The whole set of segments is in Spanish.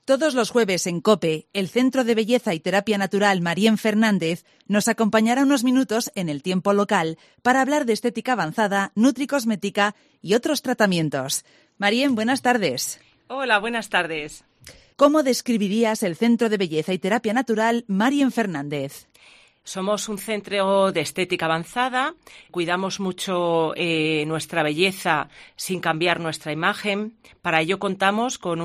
Todos los jueves en COPE, el Centro de Belleza y Terapia Natural Marien Fernández nos acompañará unos minutos en el tiempo local para hablar de estética avanzada, nutricosmética y otros tratamientos. Marien, buenas tardes. Hola, buenas tardes. ¿Cómo describirías el Centro de Belleza y Terapia Natural Marien Fernández? Somos un centro de estética avanzada, cuidamos mucho nuestra belleza sin cambiar nuestra imagen. Para ello contamos con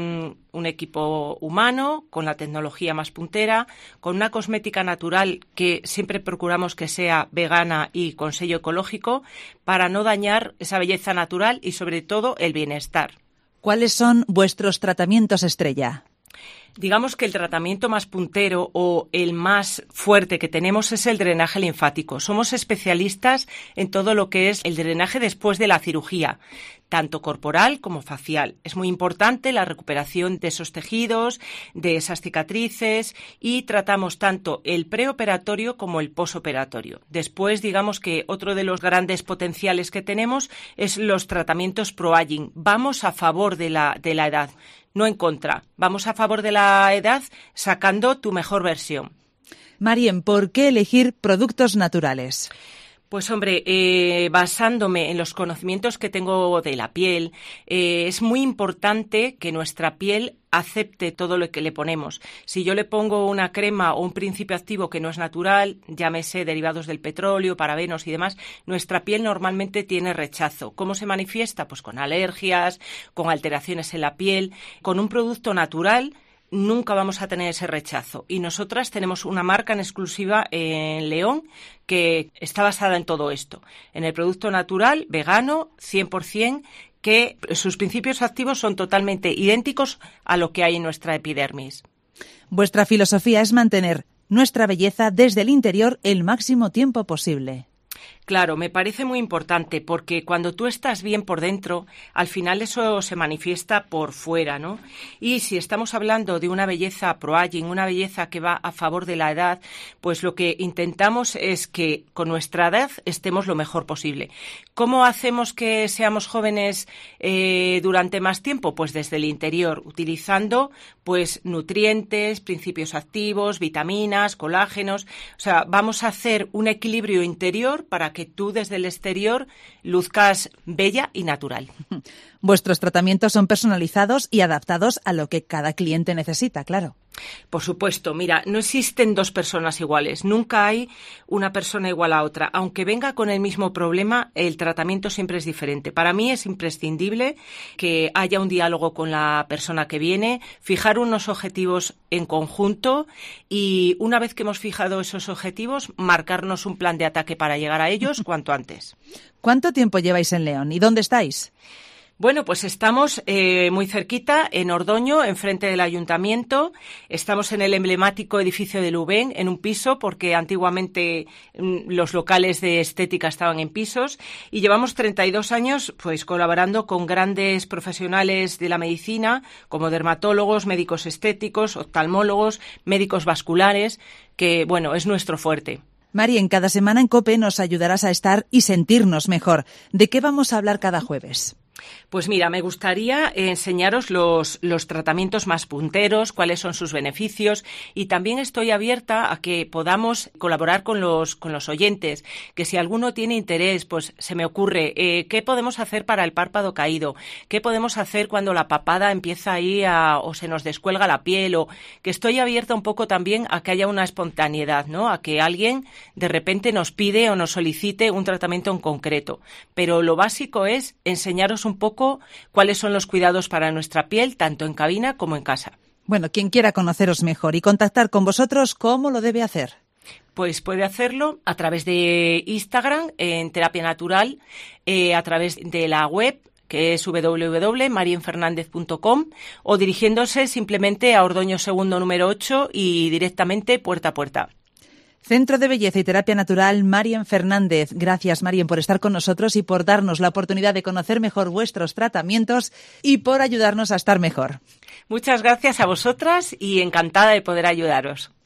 un equipo humano, con la tecnología más puntera, con una cosmética natural que siempre procuramos que sea vegana y con sello ecológico para no dañar esa belleza natural y sobre todo el bienestar. ¿Cuáles son vuestros tratamientos estrella? Digamos que el tratamiento más puntero o el más fuerte que tenemos es el drenaje linfático. Somos especialistas en todo lo que es el drenaje después de la cirugía, tanto corporal como facial. Es muy importante la recuperación de esos tejidos, de esas cicatrices y tratamos tanto el preoperatorio como el posoperatorio. Después, digamos que otro de los grandes potenciales que tenemos es los tratamientos pro-aging. Vamos a favor de la edad. No en contra. Vamos a favor de la edad sacando tu mejor versión. Marien, ¿por qué elegir productos naturales? Pues hombre, basándome en los conocimientos que tengo de la piel, es muy importante que nuestra piel acepte todo lo que le ponemos. Si yo le pongo una crema o un principio activo que no es natural, llámese derivados del petróleo, parabenos y demás, nuestra piel normalmente tiene rechazo. ¿Cómo se manifiesta? Pues con alergias, con alteraciones en la piel. Con un producto natural nunca vamos a tener ese rechazo. Y nosotras tenemos una marca en exclusiva en León que está basada en todo esto. En el producto natural, vegano, 100%, que sus principios activos son totalmente idénticos a lo que hay en nuestra epidermis. Vuestra filosofía es mantener nuestra belleza desde el interior el máximo tiempo posible. Claro, me parece muy importante porque cuando tú estás bien por dentro, al final eso se manifiesta por fuera, ¿no? Y si estamos hablando de una belleza pro-aging, una belleza que va a favor de la edad, pues lo que intentamos es que con nuestra edad estemos lo mejor posible. ¿Cómo hacemos que seamos jóvenes durante más tiempo? Pues desde el interior, utilizando pues nutrientes, principios activos, vitaminas, colágenos. O sea, vamos a hacer un equilibrio interior para que tú desde el exterior luzcas bella y natural. Vuestros tratamientos son personalizados y adaptados a lo que cada cliente necesita, claro. Por supuesto, mira, no existen dos personas iguales, nunca hay una persona igual a otra. Aunque venga con el mismo problema, el tratamiento siempre es diferente. Para mí es imprescindible que haya un diálogo con la persona que viene, fijar unos objetivos en conjunto y una vez que hemos fijado esos objetivos, marcarnos un plan de ataque para llegar a ellos cuanto antes. ¿Cuánto tiempo lleváis en León y dónde estáis? Bueno, pues estamos muy cerquita, en Ordoño, enfrente del ayuntamiento. Estamos en el emblemático edificio de Lubén, en un piso, porque antiguamente los locales de estética estaban en pisos. Y llevamos 32 años pues colaborando con grandes profesionales de la medicina, como dermatólogos, médicos estéticos, oftalmólogos, médicos vasculares, que, bueno, es nuestro fuerte. Marien, cada semana en COPE nos ayudarás a estar y sentirnos mejor. ¿De qué vamos a hablar cada jueves? Pues mira, me gustaría enseñaros los tratamientos más punteros, cuáles son sus beneficios y también estoy abierta a que podamos colaborar con los oyentes, que si alguno tiene interés, pues se me ocurre, ¿qué podemos hacer para el párpado caído? ¿Qué podemos hacer cuando la papada empieza ahí o se nos descuelga la piel? O que estoy abierta un poco también a que haya una espontaneidad, ¿no? A que alguien de repente nos pide o nos solicite un tratamiento en concreto. Pero lo básico es enseñaros un poco cuáles son los cuidados para nuestra piel, tanto en cabina como en casa. Bueno, quien quiera conoceros mejor y contactar con vosotros, ¿cómo lo debe hacer? Pues puede hacerlo a través de Instagram, en Terapia Natural, a través de la web, que es www.marienfernandez.com, o dirigiéndose simplemente a Ordoño Segundo número 8 y directamente puerta a puerta. Centro de Belleza y Terapia Natural Marien Fernández. Gracias, Marien, por estar con nosotros y por darnos la oportunidad de conocer mejor vuestros tratamientos y por ayudarnos a estar mejor. Muchas gracias a vosotras y encantada de poder ayudaros.